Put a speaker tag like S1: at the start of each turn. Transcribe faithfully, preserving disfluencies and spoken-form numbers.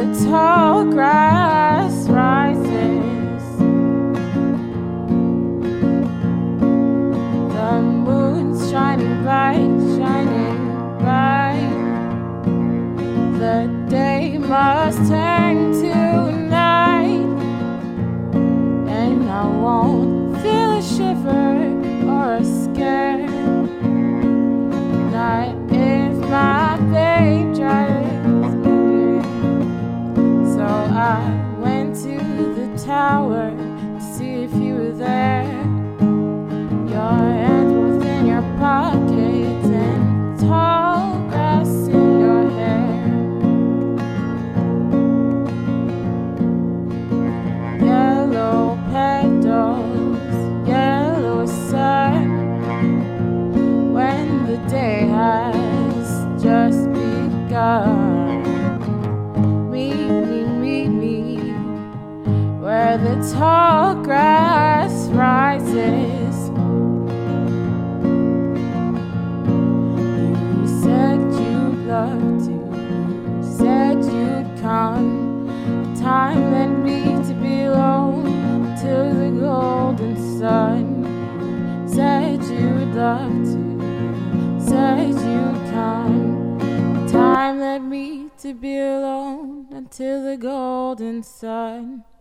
S1: tall grass rises, the moon's shining bright, shining bright. The day must turn to night, and I won't feel a shiver or a scare. Not if my babe drives me. So I went to the tower to see if you were there. Your hands both in your pockets and tall grass in your hair. Yellow petals, yellow sun. When the day has just begun, meet me, meet me where the tall grass rises. You said you'd love to, you said you'd come. Time led me to be alone till the golden sun. Said you'd love to, said you'd come. Time led me to be alone until the golden sun.